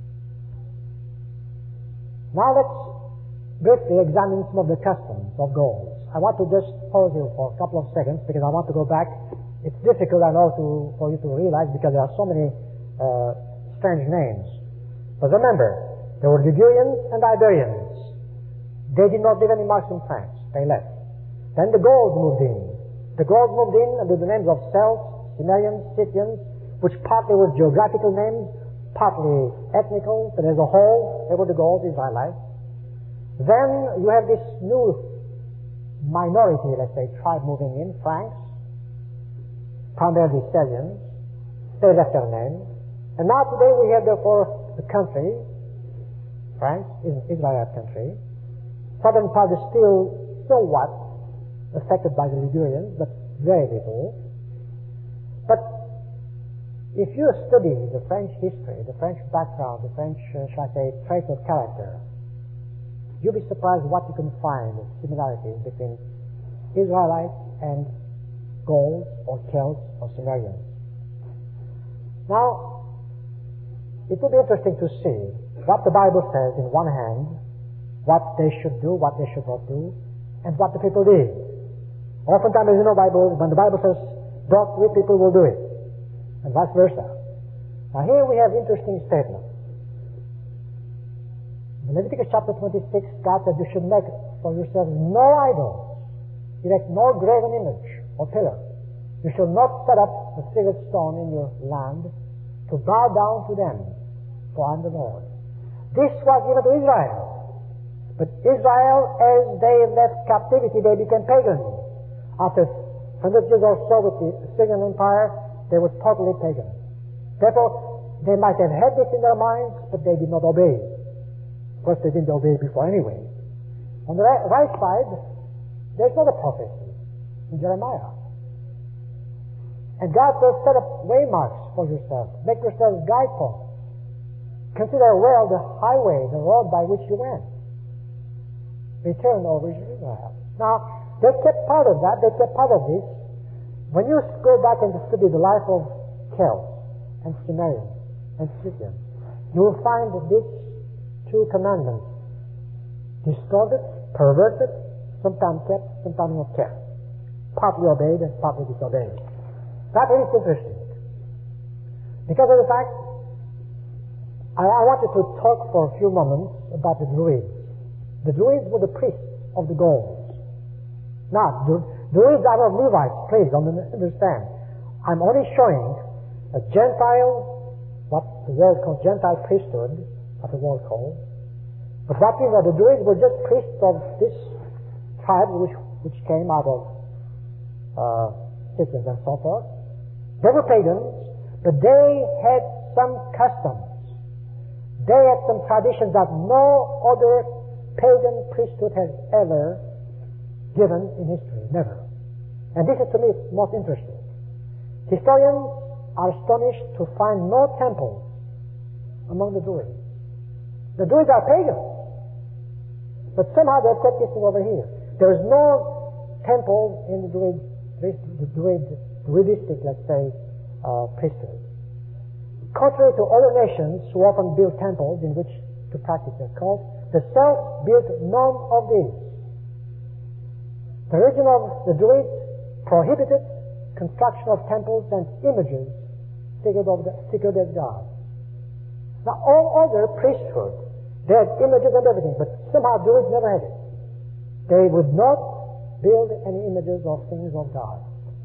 Now let's briefly examine some of the customs of Gauls. I want to just pause here for a couple of seconds because I want to go back. It's difficult, I know, for you to realize because there are so many strange names. But remember, there were Ligurians and Iberians. They did not leave any marks in France. They left. Then the Gauls moved in. The Gauls moved in under the names of Celts, Cimmerians, Scythians, which partly were geographical names, partly ethnical, but as a whole, they were the Gauls, Israelites. Then you have this new minority, let's say, tribe moving in, Franks, primarily Salians. They left their name. And now today we have therefore the country, France, is an Israelite country. Southern part is still somewhat affected by the Ligurians, but very little. But if you study the French history, the French background, the French, shall I say, traits of character, you'll be surprised what you can find of similarities between Israelites and Gauls or Celts or Cimmerians. Now, it will be interesting to see what the Bible says in one hand, what they should do, what they should not do, and what the people did. Oftentimes, as you know, when the Bible says, don't do it, people will do it, and vice versa. Now here we have interesting statements. In Leviticus chapter 26, God says you should make for yourselves no idols, erect no graven image or pillar. You shall not set up a figured stone in your land to bow down to them, for I am the Lord. This was given to Israel. But Israel, as they left captivity, they became pagan. After 100 years or so with the Assyrian Empire, they were totally pagan. Therefore, they might have had this in their minds, but they did not obey. Of course, they didn't obey before anyway. On the right side, there's another prophecy in Jeremiah. And God says, set up waymarks for yourselves. Make yourselves guideposts. Consider well the highway, the road by which you went. Return over to Israel. Now, they kept part of that. They kept part of this. When you go back and study the life of Celts and Cimmerians and Scythians, you will find that these two commandments distorted, perverted, sometimes kept, sometimes not kept. Partly obeyed and partly disobeyed. That is interesting. Because of the fact, I wanted to talk for a few moments about the Druids. The Druids were the priests of the Gauls. Now, Druids are not Levites, please understand. I'm only showing a Gentile, what the world calls Gentile priesthood, what the world calls. But what we know, the Druids were just priests of this tribe which came out of Scythians and so forth. They were pagans, But they had some customs. They had some traditions that no other pagan priesthood has ever given in history. Never. And this is, to me, most interesting. Historians are astonished to find no temples among the Druids. The Druids are pagans. But somehow they've kept this thing over here. There is no temple in the Druidistic, let's say, priesthood. Contrary to other nations who often build temples in which to practice their cult, the Celts built none of these. The religion of the Druids prohibited construction of temples and images figured as God. Now, all other priesthood, they had images and everything, but somehow Druids never had it. They would not build any images of things of God.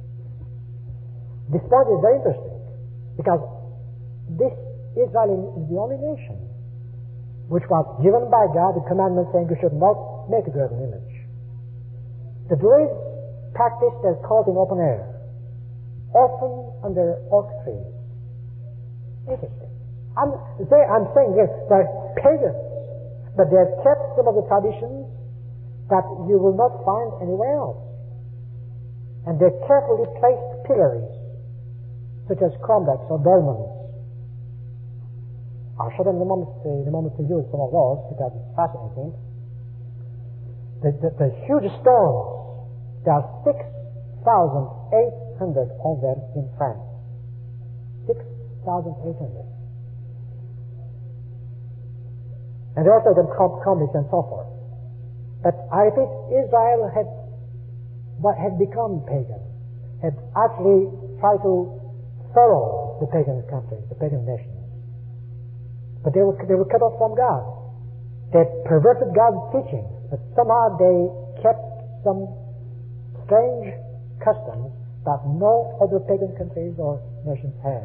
This point is very interesting, because this Israel is the only nation which was given by God the commandment saying you should not make a graven image. The Druids practiced their cult in open air, often under oak trees. Interesting. I'm saying here they're pagans, but they have kept some of the traditions that you will not find anywhere else. And they carefully placed pillars, such as cromlechs or dolmens. I'll show them in a moment to use some of those because it's fascinating. The huge stones, there are 6,800 of them in France. 6,800. And there are also the cromlechs and so forth. But I repeat, Israel had become pagan, had actually tried to follow the pagan countries, the pagan nations. But they were cut off from God. They perverted God's teaching, but somehow they kept some strange customs that no other pagan countries or nations had.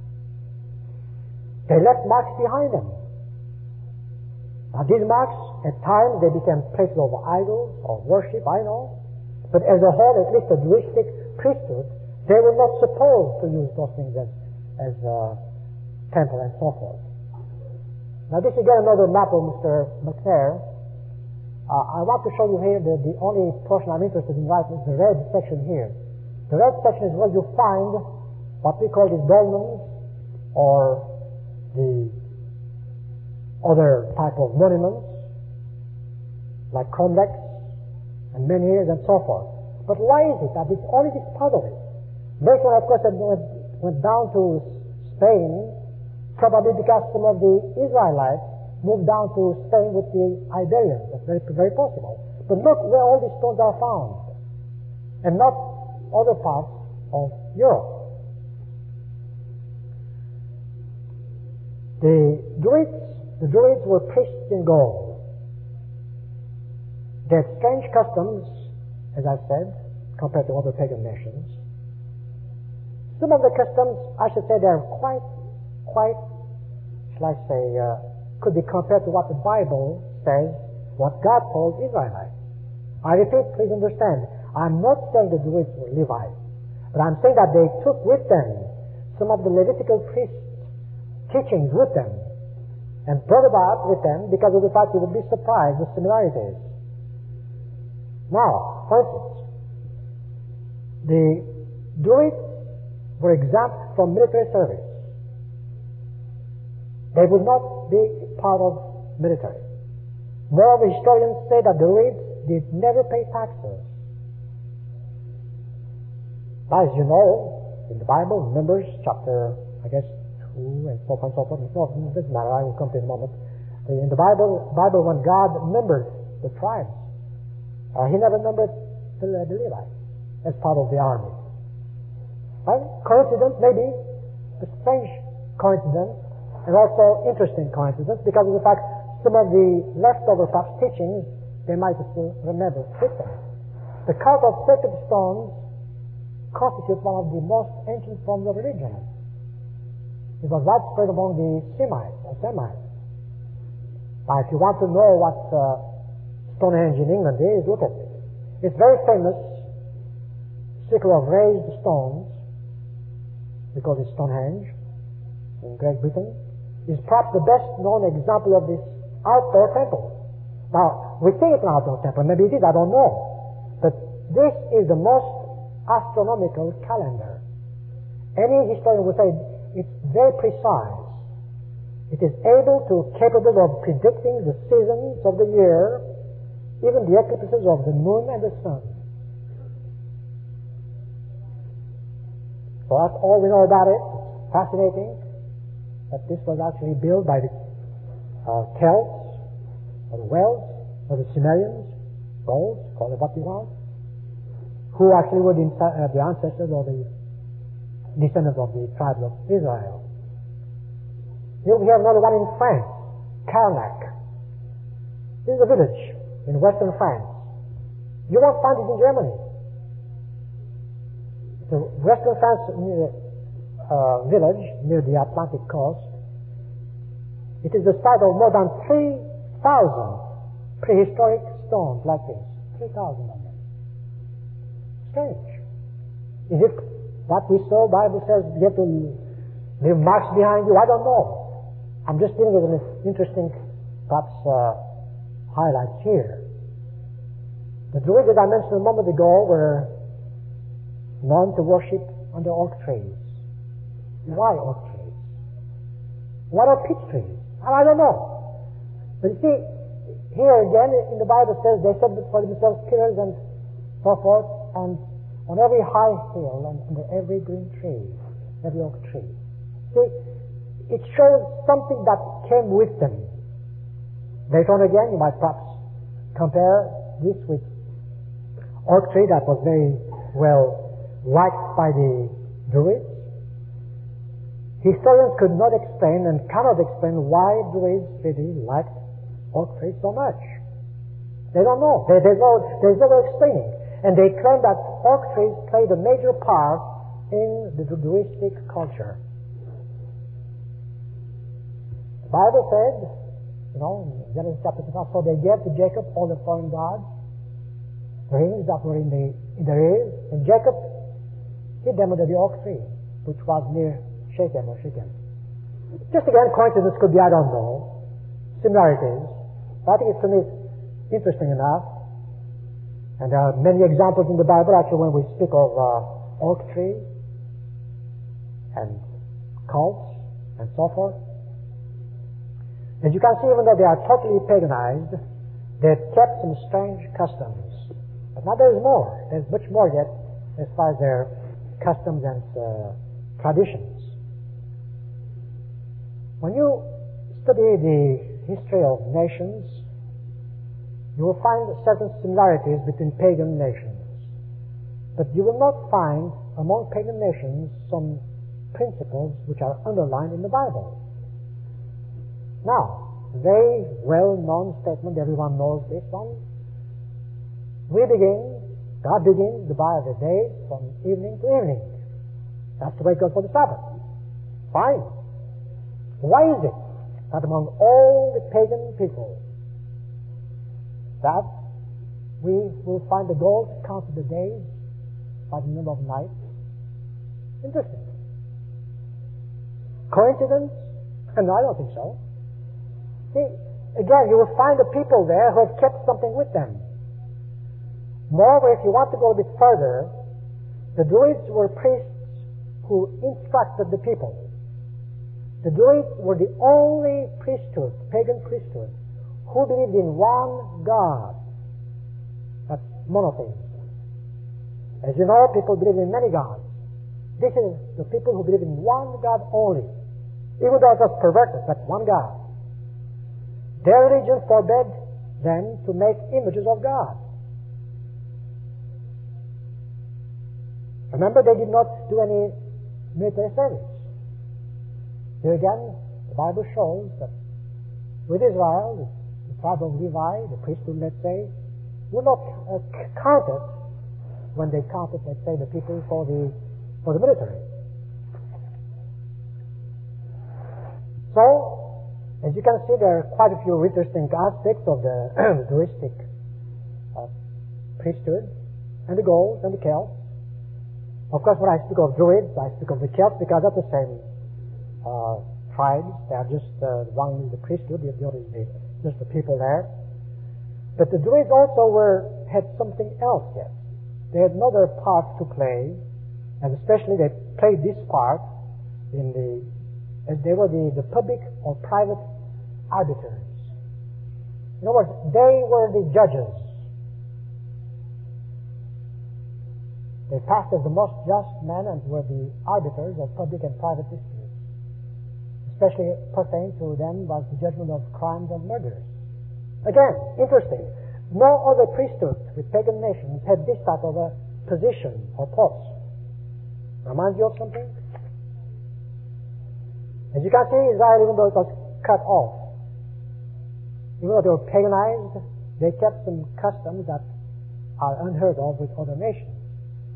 They left marks behind them. Now these marks, at times, they became places of idols or worship, I know. But as a whole, at least the Druidic priesthood, they were not supposed to use those things as temple and so forth. Now this is again another map of Mr. McNair. I want to show you here the only portion I'm interested in right is the red section here. The red section is where you find what we call the dolmens or the other type of monuments like cromlechs and menhirs and so forth. But why is it that it's only this part of it? Later on, of course, it went down to Spain, probably because some of the Israelites moved down to Spain with the Iberians. That's very, very possible. But look where all these stones are found, and not other parts of Europe. The Druids were priests in gold. They had strange customs, as I said, compared to other pagan nations. Some of the customs, I should say, they're quite, shall I say, could be compared to what the Bible says, what God told Israelites. I repeat, please understand, I'm not saying the Druids were Levites, but I'm saying that they took with them some of the Levitical priest teachings with them, and brought about with them because of the fact you would be surprised with similarities. Now, for instance, the Druids were exempt from military service. They would not be part of military. Moreover, historians say that the Druids did never pay taxes. As you know, in the Bible, Numbers chapter, 2 and so forth. No, it doesn't matter. I will come to it in a moment. In the Bible, when God numbered the tribes, He never numbered the Levites as part of the army. Right? Coincidence, maybe, a strange coincidence, and also interesting coincidence because of the fact some of the leftover perhaps teachings they might still remember with them. The cult of sacred stones constitutes one of the most ancient forms of religion. It was widespread among the Semites. Now, if you want to know what Stonehenge in England is, look at it. It's very famous circle of raised stones, we call it Stonehenge, in Great Britain, is perhaps the best known example of this outdoor temple. Now, we think it's an outdoor temple. Maybe it is, I don't know. But this is the most astronomical calendar. Any historian would say it's very precise. It is capable of predicting the seasons of the year, even the eclipses of the moon and the sun. So that's all we know about it. It's fascinating that this was actually built by the Celts, or the Welsh, or the Sumerians, Gauls, call it what you want, who actually were the ancestors or the descendants of the tribes of Israel. Here we have another one in France, Carnac. This is a village in western France. You won't find it in Germany. It's a western France village near the Atlantic coast. It is the site of more than 3,000 prehistoric stones like this. 3,000 of them. Strange. Is it that we saw? Bible says you have to leave marks behind you? I don't know. I'm just dealing with an interesting, perhaps, highlights here. The Druids, as I mentioned a moment ago, were known to worship under oak trees. Why oak trees? What are peach trees? I don't know. But you see, here again in the Bible says they set for themselves pillars and so forth, and on every high hill and under every green tree, every oak tree. See, it shows something that came with them. Later on again, you might perhaps compare this with oak tree that was very well liked by the Druids. Historians could not explain and cannot explain why Druids really liked oak trees so much. They don't know. There's no way of explaining. And they claim that oak trees played a major part in the Druidic culture. The Bible said, in Genesis chapter 5, so they gave to Jacob all the foreign gods, rings that were in their ears, and Jacob hid them under the oak tree, which was near Shechem. Just again, coincidence could be, I don't know, similarities. But I think it's, to me, interesting enough. And there are many examples in the Bible, actually, when we speak of oak tree and cults and so forth. As you can see, even though they are totally paganized, they've kept some strange customs. But now there's more. There's much more yet as far as their customs and traditions. When you study the history of nations, you will find certain similarities between pagan nations. But you will not find among pagan nations some principles which are underlined in the Bible. Now, very well-known statement, everyone knows this one. God begins the day from evening to evening. That's the way it goes for the Sabbath. Fine. Why is it that among all the pagan people that we will find the goal to count the days by the number of nights? Interesting. Coincidence? No, I don't think so. See, again, you will find the people there who have kept something with them. Moreover, if you want to go a bit further, the Druids were priests who instructed the people. The Druids were the only priesthood, pagan priesthood, who believed in one God. That's monotheism. As you know, people believe in many gods. This is the people who believe in one God only. Even though it was perverted, but one God. Their religion forbade them to make images of God. Remember, they did not do any military service. Here again, the Bible shows that with Israel, the tribe of Levi, the priesthood, let's say, would not count it when they counted, let's say, the people for the military. So, as you can see, there are quite a few interesting aspects of the Druidic priesthood, and the Gauls and the Celts. Of course, when I speak of Druids, I speak of the Celts because that's the same tribes. They are just one is the priesthood, the other is just the people there. But the Druids also had something else yet. They had another part to play, and especially they played this part as they were the public or private arbiters. In other words, they were the judges. They passed as the most just men and were the arbiters of public and private disputes. Especially pertaining to them was the judgment of crimes and murders. Again, interesting. No other priesthood with pagan nations had this type of a position or post. Reminds you of something? As you can see, Israel, even though it was cut off, even though they were paganized, they kept some customs that are unheard of with other nations.